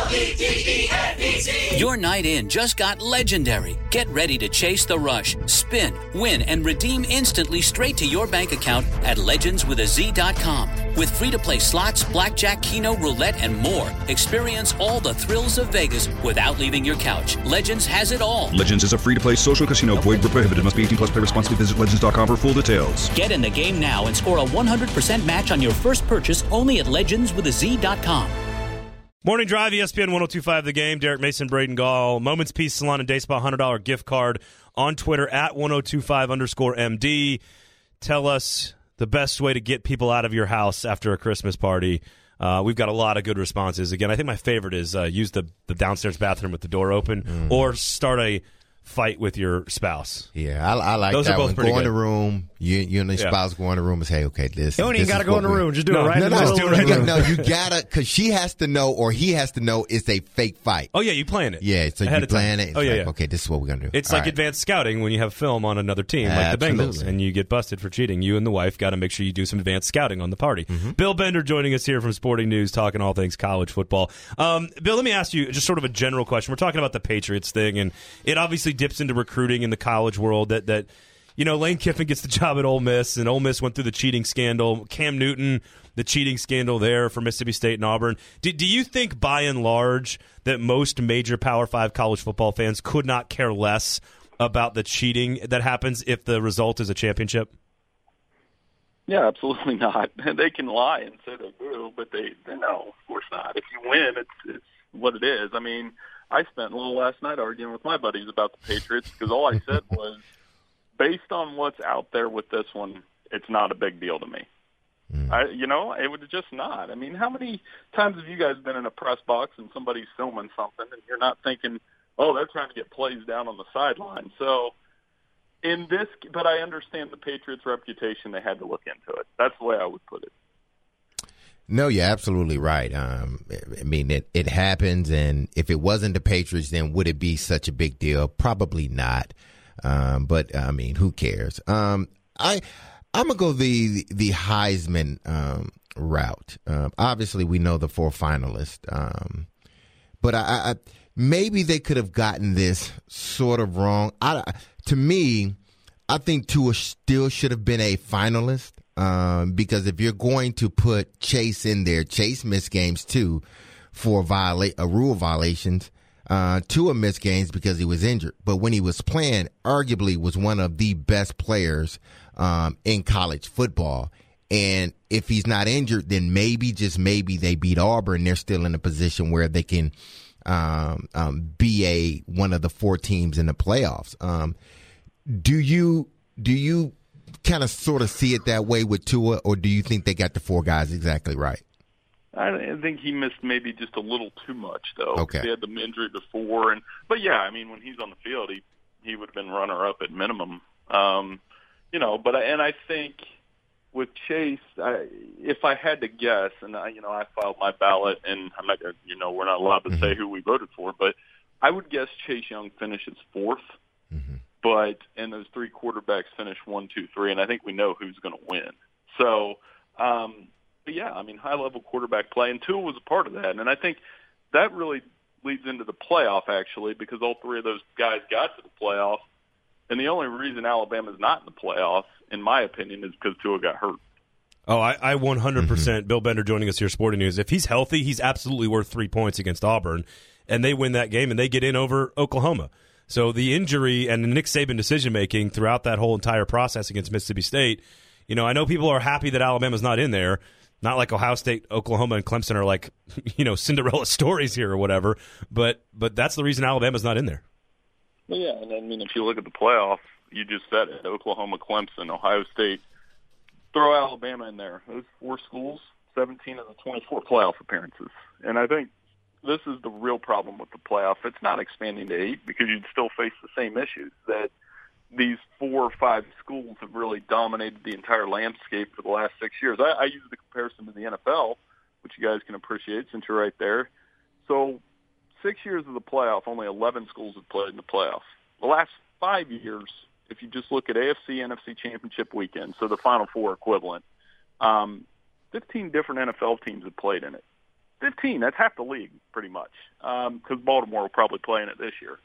L-E-G-E-N-E-T. Your night in just got legendary. Get ready to chase the rush, spin, win, and redeem instantly straight to your bank account at legendswithaz.com. With free-to-play slots, blackjack, keno, roulette, and more. Experience all the thrills of Vegas without leaving your couch. Legends has it all. Legends is a free-to-play social casino. Void where prohibited. Must be 18 plus. Play responsibly. Visit legends.com for full details. Get in the game now and score a 100% match on your first purchase only at legendswithaz.com. Morning Drive, ESPN 102.5 The Game. Derek Mason, Braden Gall. Moments Peace Salon and Day Spa $100 gift card on Twitter at 1025_MD. Tell us the best way to get people out of your house after a Christmas party. We've got a lot of good responses. Again, I think my favorite is use the downstairs bathroom with the door open or start a fight with your spouse. Yeah, I like those that are both one. pretty Go in good. the room. You and your spouse go in the room and say, okay, this. You don't even got to go in the room. Just do it right in the just do middle. it right in the room. No, you gotta, because she has to know or he has to know it's a fake fight. Oh, yeah, you plan it. Yeah, so ahead you of time. plan it. It's Yeah. Okay, this is what we're going to do. It's All like right. advanced scouting when you have film on another team, like the Bengals, Absolutely. and you get busted for cheating. You and the wife got to make sure you do some advanced scouting on the party. Bill Bender joining us here from Sporting News, talking all things college football. Bill, let me ask you just sort of a general question. We're talking about the Patriots thing, and it obviously dips into recruiting in the college world that you know, Lane Kiffin gets the job at Ole Miss, and Ole Miss went through the cheating scandal. Cam Newton, the cheating scandal there for Mississippi State and Auburn. Do you think, by and large, that most major Power 5 college football fans could not care less about the cheating that happens if the result is a championship? Yeah, absolutely not. They can lie and say they do, but they no, of course not. If you win, it's what it is. I mean, I spent a little last night arguing with my buddies about the Patriots because all I said was, based on what's out there with this one, it's not a big deal to me. It would just not. I mean, how many times have you guys been in a press box and somebody's filming something and you're not thinking, oh, they're trying to get plays down on the sideline? So but I understand the Patriots' reputation. They had to look into it. That's the way I would put it. No, you're absolutely right. I mean, it happens, and if it wasn't the Patriots, then would it be such a big deal? Probably not. But I mean, who cares? I'm gonna go the Heisman route. Obviously, we know the 4 finalists, but I maybe they could have gotten this sort of wrong. To me, I think Tua still should have been a finalist because if you're going to put Chase in there, Chase missed games too for rule violations. Tua missed games because he was injured, but when he was playing, arguably was one of the best players in college football. And if he's not injured, then maybe, just maybe, they beat Auburn. They're still in a position where they can be one of the 4 teams in the playoffs. Do you kind of sort of see it that way with Tua, or do you think they got the 4 guys exactly right? I think he missed maybe just a little too much, though. Okay. He had the injury before, but yeah, I mean, when he's on the field, he would have been runner-up at minimum. But I think with Chase, if I had to guess, and I filed my ballot, and I'm not, we're not allowed to say who we voted for, but I would guess Chase Young finishes 4th. And those 3 quarterbacks finish 1, 2, 3, and I think we know who's going to win. So. But yeah, I mean, high-level quarterback play, and Tua was a part of that. And I think that really leads into the playoff, actually, because all 3 of those guys got to the playoff. And the only reason Alabama's not in the playoff, in my opinion, is because Tua got hurt. Oh, I 100%. Bill Bender joining us here, Sporting News. If he's healthy, he's absolutely worth 3 points against Auburn, and they win that game, and they get in over Oklahoma. So the injury and the Nick Saban decision-making throughout that whole entire process against Mississippi State, I know people are happy that Alabama's not in there. Not like Ohio State, Oklahoma, and Clemson are like, Cinderella stories here or whatever. But that's the reason Alabama's not in there. Well, yeah, and I mean, if you look at the playoff, you just said it: Oklahoma, Clemson, Ohio State. Throw Alabama in there. Those 4 schools, 17 of the 24 playoff appearances. And I think this is the real problem with the playoff. It's not expanding to 8 because you'd still face the same issues that these 4 or 5 schools have really dominated the entire landscape for the last 6 years. I use the comparison to the NFL, which you guys can appreciate since you're right there. So 6 years of the playoff, only 11 schools have played in the playoffs. The last 5 years, if you just look at AFC, NFC championship weekend, so the Final Four equivalent, 15 different NFL teams have played in it. 15. That's half the league, pretty much, because Baltimore will probably play in it this year.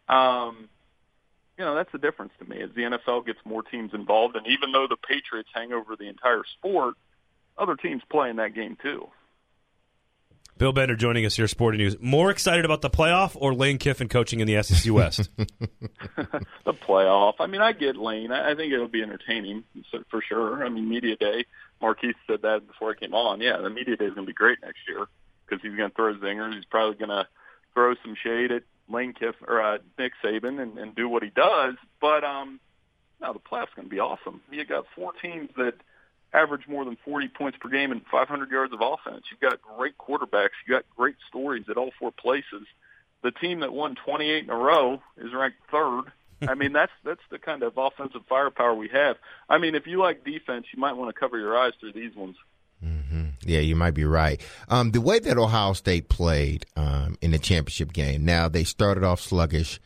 That's the difference to me, is the NFL gets more teams involved, and even though the Patriots hang over the entire sport, other teams play in that game too. Bill Bender joining us here, Sporting News. More excited about the playoff or Lane Kiffin coaching in the SEC West? The playoff. I mean, I get Lane. I think it'll be entertaining for sure. I mean, Media Day. Marquise said that before I came on. Yeah, the Media Day is going to be great next year because he's going to throw zingers. He's probably going to throw some shade at Lane Kiffin or Nick Saban and do what he does. But no, the playoff's going to be awesome. You got 4 teams that average more than 40 points per game and 500 yards of offense. You've got great quarterbacks. You've got great stories at all 4 places. The team that won 28 in a row is ranked 3rd. I mean, that's the kind of offensive firepower we have. I mean, if you like defense, you might want to cover your eyes through these ones. Mm-hmm. Yeah, you might be right. The way that Ohio State played in the championship game, now they started off sluggish.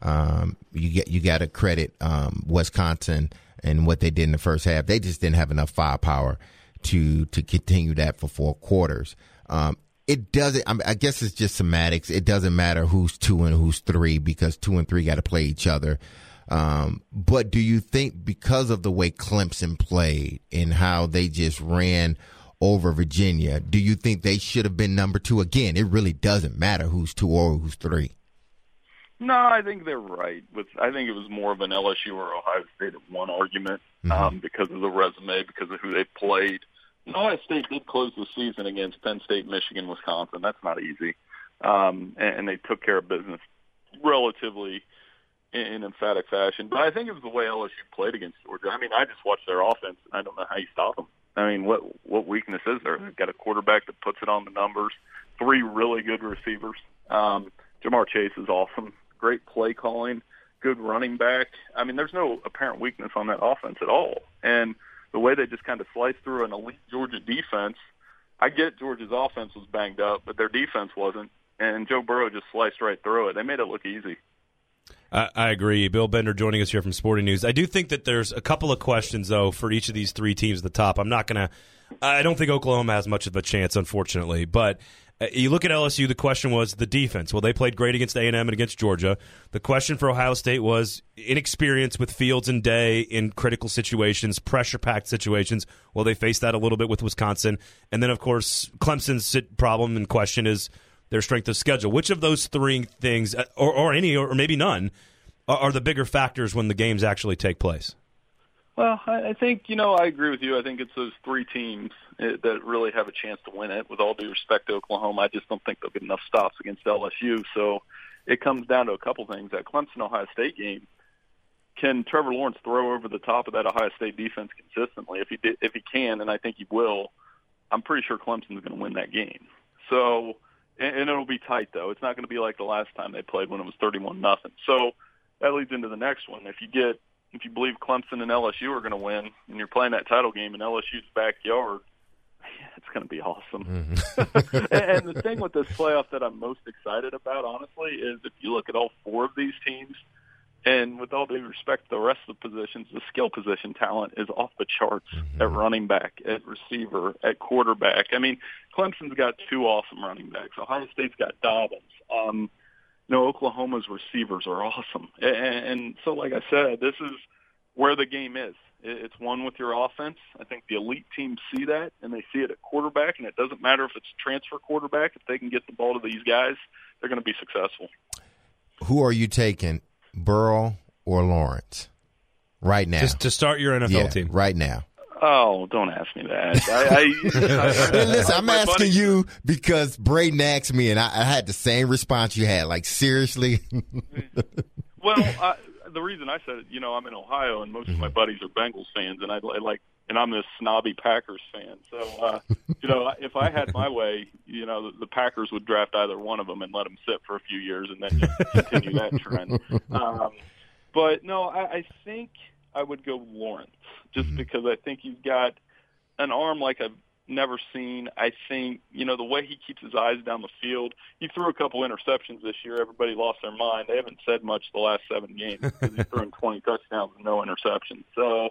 You got to credit Wisconsin and what they did in the first half. They just didn't have enough firepower to continue that for 4 quarters. It doesn't. I guess it's just semantics. It doesn't matter who's 2 and who's 3 because 2 and 3 got to play each other. But do you think because of the way Clemson played and how they just ran over Virginia, do you think they should have been number 2? Again, it really doesn't matter who's 2 or who's 3. No, I think they're right. I think it was more of an LSU or Ohio State at one argument because of the resume, because of who they played. And Ohio State did close the season against Penn State, Michigan, Wisconsin. That's not easy. And they took care of business relatively in emphatic fashion. But I think it was the way LSU played against Georgia. I mean, I just watched their offense, and I don't know how you stop them. I mean, what weakness is there? They've got a quarterback that puts it on the numbers, 3 really good receivers. Jamar Chase is awesome. Great play calling, good running back. I mean, there's no apparent weakness on that offense at all. And the way they just kind of sliced through an elite Georgia defense, I get Georgia's offense was banged up, but their defense wasn't. And Joe Burrow just sliced right through it. They made it look easy. I agree. Bill Bender joining us here from Sporting News. I do think that there's a couple of questions, though, for each of these 3 teams at the top. I don't think Oklahoma has much of a chance, unfortunately. But you look at LSU, the question was the defense. Well, they played great against A&M and against Georgia. The question for Ohio State was inexperience with Fields and Day in critical situations, pressure-packed situations. Well, they faced that a little bit with Wisconsin. And then, of course, Clemson's problem in question is their strength of schedule. Which of those 3 things, or any, or maybe none, are the bigger factors when the games actually take place? Well, I think, I agree with you. I think it's those 3 teams that really have a chance to win it. With all due respect to Oklahoma, I just don't think they'll get enough stops against LSU. So it comes down to a couple things. That Clemson-Ohio State game, can Trevor Lawrence throw over the top of that Ohio State defense consistently? If he can, and I think he will, I'm pretty sure Clemson's going to win that game. So, and it'll be tight, though. It's not going to be like the last time they played when it was 31-0. So that leads into the next one. If you believe Clemson and LSU are going to win, and you're playing that title game in LSU's backyard, it's going to be awesome. Mm-hmm. And the thing with this playoff that I'm most excited about, honestly, is if you look at all 4 of these teams, and with all due respect to the rest of the positions, the skill position talent is off the charts at running back, at receiver, at quarterback. I mean, Clemson's got 2 awesome running backs. Ohio State's got Dobbins. Oklahoma's receivers are awesome. And so, like I said, this is where the game is. It's won with your offense. I think the elite teams see that, and they see it at quarterback, and it doesn't matter if it's transfer quarterback. If they can get the ball to these guys, they're going to be successful. Who are you taking, Burrow or Lawrence, right now? Just to start your NFL team. Right now. Oh, don't ask me that. Listen, I'm asking you because Braden asked me, and I had the same response you had. Like, seriously? Well, the reason I said it, I'm in Ohio, and most of my buddies are Bengals fans, and and I'm this snobby Packers fan. So, if I had my way, the Packers would draft either one of them and let them sit for a few years, and then just continue that trend. But no, I think I would go Lawrence, just because I think he's got an arm like I've never seen. I think, the way he keeps his eyes down the field, he threw a couple interceptions this year. Everybody lost their mind. They haven't said much the last 7 games because he's thrown 20 touchdowns and no interceptions. So,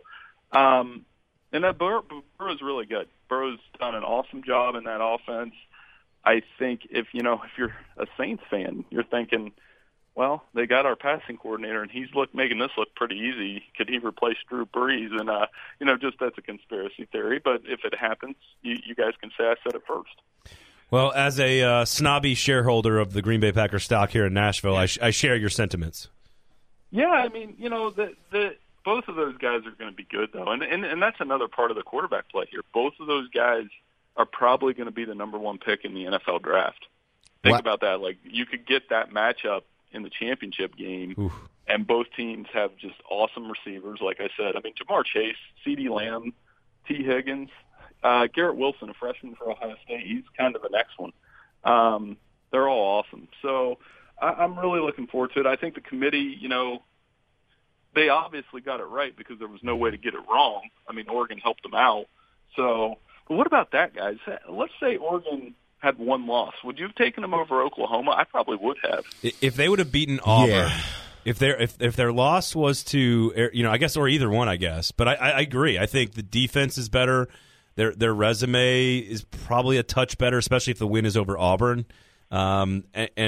and that Burrow's really good. Burrow's done an awesome job in that offense. I think if you're a Saints fan, you're thinking, well, they got our passing coordinator, and he's making this look pretty easy. Could he replace Drew Brees? And, just that's a conspiracy theory. But if it happens, you guys can say I said it first. Well, as a snobby shareholder of the Green Bay Packers stock here in Nashville, I share your sentiments. Yeah, I mean, both of those guys are going to be good, though. And that's another part of the quarterback play here. Both of those guys are probably going to be the number one pick in the NFL draft. Think about that. Like, you could get that matchup in the championship game, Oof. And both teams have just awesome receivers, like I said. I mean, Jamar Chase, CeeDee Lamb, T. Higgins, Garrett Wilson, a freshman for Ohio State, he's kind of the next one. They're all awesome. So I'm really looking forward to it. I think the committee, they obviously got it right because there was no way to get it wrong. I mean, Oregon helped them out. So, but what about that, guys? Let's say Oregon had one loss. Would you have taken them over Oklahoma? I probably would have. If they would have beaten Auburn, if their loss was to, I guess, or either one, I guess. But I agree. I think the defense is better. Their resume is probably a touch better, especially if the win is over Auburn. I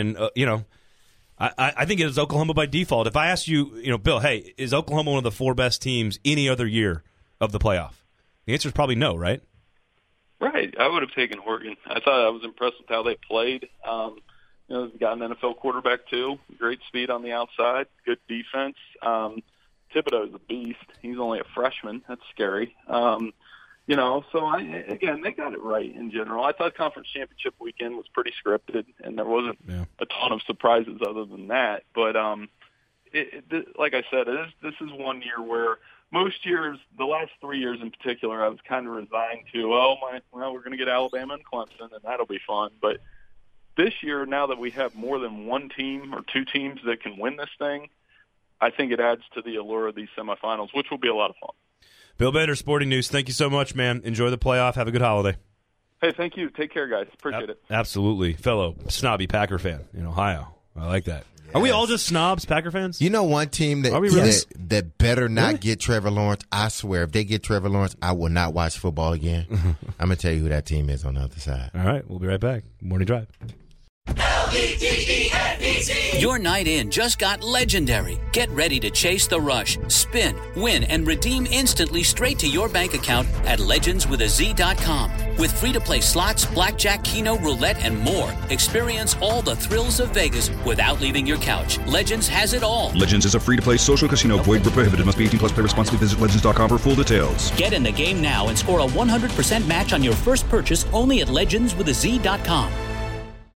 think it is Oklahoma by default. If I asked you, Bill, hey, is Oklahoma one of the 4 best teams any other year of the playoff? The answer is probably no, right? Right. I would have taken Oregon. I thought I was impressed with how they played. They've got an NFL quarterback, too. Great speed on the outside. Good defense. Thibodeau's a beast. He's only a freshman. That's scary. So they got it right in general. I thought conference championship weekend was pretty scripted, and there wasn't a ton of surprises other than that. But like I said, this is one year where most years, the last 3 years in particular, I was kind of resigned to, we're going to get Alabama and Clemson, and that'll be fun. But this year, now that we have more than one team or 2 teams that can win this thing, I think it adds to the allure of these semifinals, which will be a lot of fun. Bill Bender, Sporting News, thank you so much, man. Enjoy the playoff. Have a good holiday. Hey, thank you. Take care, guys. Appreciate it. Absolutely. Fellow snobby Packer fan in Ohio. I like that. Yes. Are we all just snobs, Packer fans? One team that better not get Trevor Lawrence. I swear, if they get Trevor Lawrence, I will not watch football again. I'm going to tell you who that team is on the other side. All right. We'll be right back. Morning Drive. L-E-D-E-N-E-T. Your night in just got legendary. Get ready to chase the rush, spin, win, and redeem instantly straight to your bank account at legendswithaz.com. With free-to-play slots, blackjack, keno, roulette, and more, experience all the thrills of Vegas without leaving your couch. Legends has it all. Legends is a free-to-play social casino. Void where prohibited. Must be 18 plus. Play responsibly. Visit legends.com for full details. Get in the game now and score a 100% match on your first purchase only at legendswithaz.com.